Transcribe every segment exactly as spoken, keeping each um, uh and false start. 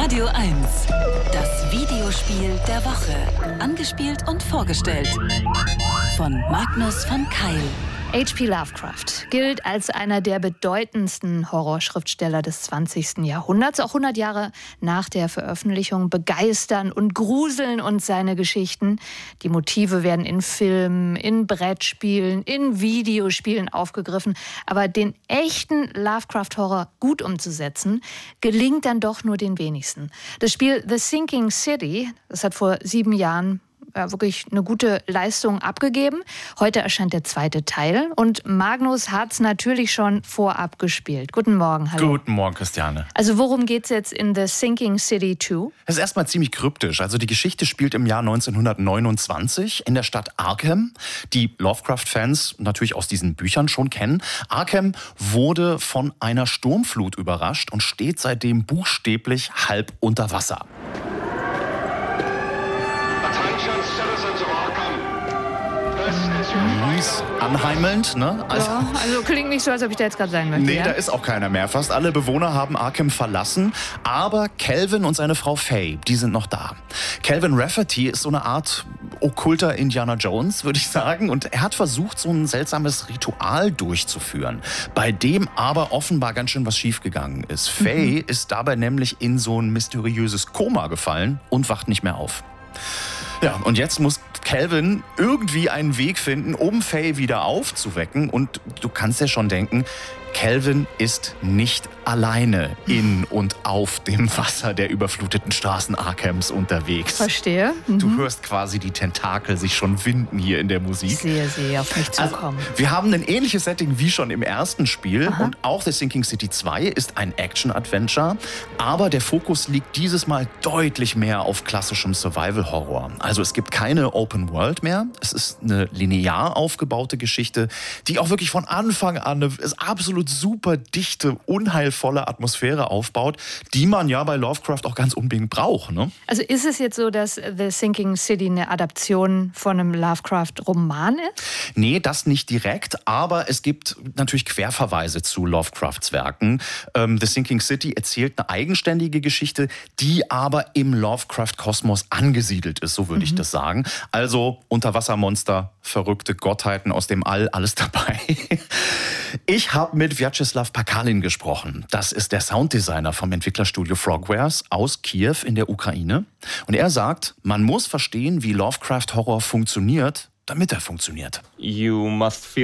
Radio eins. Das Videospiel der Woche. Angespielt und vorgestellt von Magnus von Keil. H P Lovecraft gilt als einer der bedeutendsten Horrorschriftsteller des zwanzigsten Jahrhunderts. Auch hundert Jahre nach der Veröffentlichung begeistern und gruseln uns seine Geschichten. Die Motive werden in Filmen, in Brettspielen, in Videospielen aufgegriffen. Aber den echten Lovecraft-Horror gut umzusetzen, gelingt dann doch nur den wenigsten. Das Spiel The Sinking City, das hat vor sieben Jahren Ja, wirklich eine gute Leistung abgegeben. Heute erscheint der zweite Teil und Magnus hat es natürlich schon vorab gespielt. Guten Morgen, hallo. Guten Morgen, Christiane. Also worum geht es jetzt in The Sinking City zwei? Es ist erstmal ziemlich kryptisch. Also die Geschichte spielt im Jahr neunzehnhundertneunundzwanzig in der Stadt Arkham, die Lovecraft-Fans natürlich aus diesen Büchern schon kennen. Arkham wurde von einer Sturmflut überrascht und steht seitdem buchstäblich halb unter Wasser. Anheimelnd, ne? Also, ja, also klingt nicht so, als ob ich da jetzt gerade sein möchte. Nee, ja? Da ist auch keiner mehr. Fast alle Bewohner haben Arkham verlassen. Aber Calvin und seine Frau Faye, die sind noch da. Calvin Rafferty ist so eine Art okkulter Indiana Jones, würde ich sagen. Und er hat versucht, so ein seltsames Ritual durchzuführen, bei dem aber offenbar ganz schön was schiefgegangen ist. Mhm. Faye ist dabei nämlich in so ein mysteriöses Koma gefallen und wacht nicht mehr auf. Ja, und jetzt muss Calvin irgendwie einen Weg finden, um Faye wieder aufzuwecken. Und du kannst ja schon denken, Calvin ist nicht alleine in und auf dem Wasser der überfluteten Straßen Arkhams unterwegs. Verstehe. Mhm. Du hörst quasi die Tentakel sich schon winden hier in der Musik. Ich sehe sie auf mich zukommen. Also, wir haben ein ähnliches Setting wie schon im ersten Spiel. Aha. Und auch The Sinking City zwei ist ein Action-Adventure. Aber der Fokus liegt dieses Mal deutlich mehr auf klassischem Survival-Horror. Also es gibt keine Open World mehr. Es ist eine linear aufgebaute Geschichte, die auch wirklich von Anfang an eine absolut super dichte, unheilvolle Atmosphäre aufbaut, die man ja bei Lovecraft auch ganz unbedingt braucht. Ne? Also ist es jetzt so, dass The Sinking City eine Adaption von einem Lovecraft-Roman ist? Nee, das nicht direkt, aber es gibt natürlich Querverweise zu Lovecrafts Werken. Ähm, The Sinking City erzählt eine eigenständige Geschichte, die aber im Lovecraft-Kosmos angesiedelt ist, so würde mhm. ich das sagen. Also Unterwassermonster, verrückte Gottheiten aus dem All, alles dabei. Ich habe mit Vyacheslav Pakalin gesprochen. Das ist der Sounddesigner vom Entwicklerstudio Frogwares aus Kiew in der Ukraine. Und er sagt, man muss verstehen, wie Lovecraft-Horror funktioniert, damit er funktioniert. Man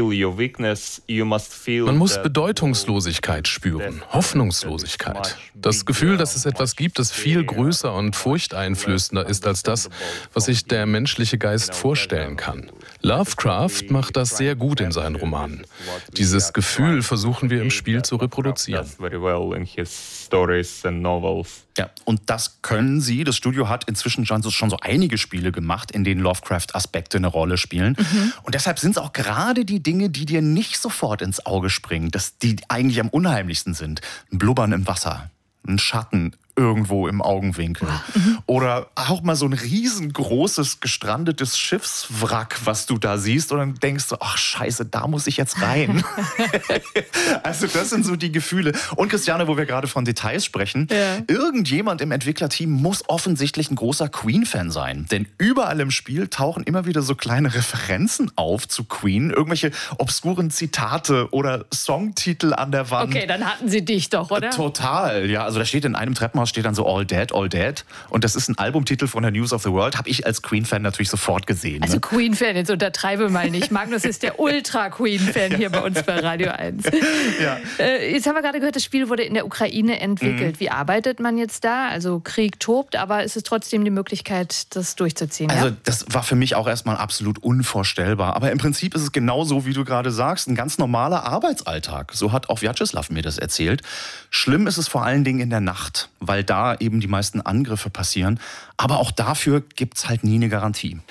muss Bedeutungslosigkeit spüren, Hoffnungslosigkeit. Das Gefühl, dass es etwas gibt, das viel größer und furchteinflößender ist als das, was sich der menschliche Geist vorstellen kann. Lovecraft macht das sehr gut in seinen Romanen. Dieses Gefühl versuchen wir im Spiel zu reproduzieren. Ja, und das können sie. Das Studio hat inzwischen schon so, schon so einige Spiele gemacht, in denen Lovecraft-Aspekte eine Rolle spielen. Mhm. Und deshalb sind es auch gerade die Dinge, die dir nicht sofort ins Auge springen, dass die eigentlich am unheimlichsten sind. Ein Blubbern im Wasser, ein Schatten irgendwo im Augenwinkel. Mhm. Oder auch mal so ein riesengroßes, gestrandetes Schiffswrack, was du da siehst. Und dann denkst du, ach scheiße, da muss ich jetzt rein. Also das sind so die Gefühle. Und Christiane, wo wir gerade von Details sprechen, ja. Irgendjemand im Entwicklerteam muss offensichtlich ein großer Queen-Fan sein. Denn überall im Spiel tauchen immer wieder so kleine Referenzen auf zu Queen. Irgendwelche obskuren Zitate oder Songtitel an der Wand. Okay, dann hatten sie dich doch, oder? Total, ja. Also da steht in einem Treppenhaus steht dann so All Dead, All Dead. Und das ist ein Albumtitel von der News of the World. Habe ich als Queen-Fan natürlich sofort gesehen. Also ne? Queen-Fan, jetzt untertreibe mal nicht. Magnus ist der Ultra-Queen-Fan hier bei uns bei Radio eins. Ja. Äh, jetzt haben wir gerade gehört, das Spiel wurde in der Ukraine entwickelt. Mhm. Wie arbeitet man jetzt da? Also Krieg tobt, aber ist es trotzdem die Möglichkeit, das durchzuziehen? Also ja? das war für mich auch erstmal absolut unvorstellbar. Aber im Prinzip ist es genauso, wie du gerade sagst, ein ganz normaler Arbeitsalltag. So hat auch Vyacheslav mir das erzählt. Schlimm ist es vor allen Dingen in der Nacht, weil da eben die meisten Angriffe passieren. Aber auch dafür gibt es halt nie eine Garantie.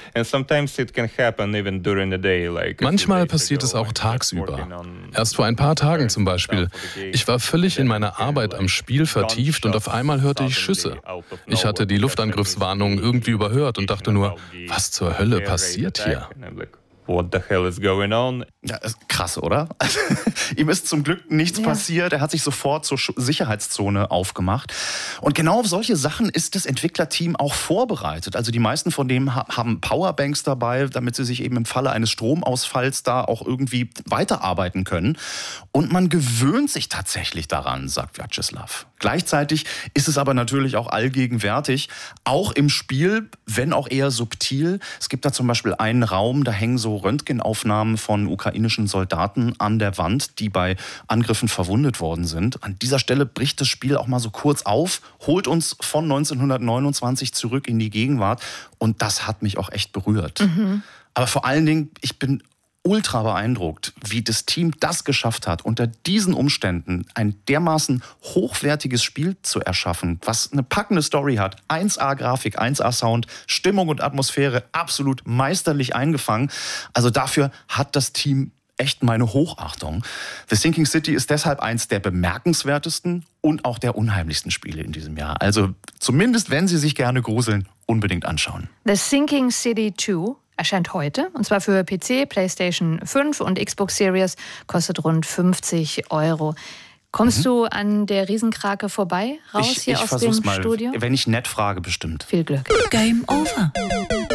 Manchmal passiert es auch tagsüber. Erst vor ein paar Tagen zum Beispiel. Ich war völlig in meiner Arbeit am Spiel vertieft und auf einmal hörte ich Schüsse. Ich hatte die Luftangriffswarnung irgendwie überhört und dachte nur, was zur Hölle passiert hier? what the hell is going on? Ja, ist krass, oder? Also, ihm ist zum Glück nichts ja. passiert. Er hat sich sofort zur Sicherheitszone aufgemacht. Und genau auf solche Sachen ist das Entwicklerteam auch vorbereitet. Also die meisten von denen haben Powerbanks dabei, damit sie sich eben im Falle eines Stromausfalls da auch irgendwie weiterarbeiten können. Und man gewöhnt sich tatsächlich daran, sagt Vyacheslav. Gleichzeitig ist es aber natürlich auch allgegenwärtig, auch im Spiel, wenn auch eher subtil. Es gibt da zum Beispiel einen Raum, da hängen so Röntgenaufnahmen von ukrainischen Soldaten an der Wand, die bei Angriffen verwundet worden sind. An dieser Stelle bricht das Spiel auch mal so kurz auf, holt uns von neunzehnhundertneunundzwanzig zurück in die Gegenwart. Und das hat mich auch echt berührt. Mhm. Aber vor allen Dingen, ich bin ultra beeindruckt, wie das Team das geschafft hat, unter diesen Umständen ein dermaßen hochwertiges Spiel zu erschaffen, was eine packende Story hat, eins A Grafik, eins A Sound, Stimmung und Atmosphäre absolut meisterlich eingefangen. Also dafür hat das Team echt meine Hochachtung. The Sinking City ist deshalb eins der bemerkenswertesten und auch der unheimlichsten Spiele in diesem Jahr. Also zumindest, wenn Sie sich gerne gruseln, unbedingt anschauen. The Sinking City zwei erscheint heute, und zwar für P C, PlayStation fünf und Xbox Series, kostet rund fünfzig Euro. Kommst mhm. du an der Riesenkrake vorbei, raus ich, hier ich aus dem mal. Studio? Wenn ich nett frage, bestimmt. Viel Glück. Game over.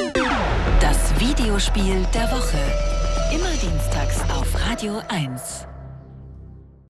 Das Videospiel der Woche. Immer dienstags auf Radio eins.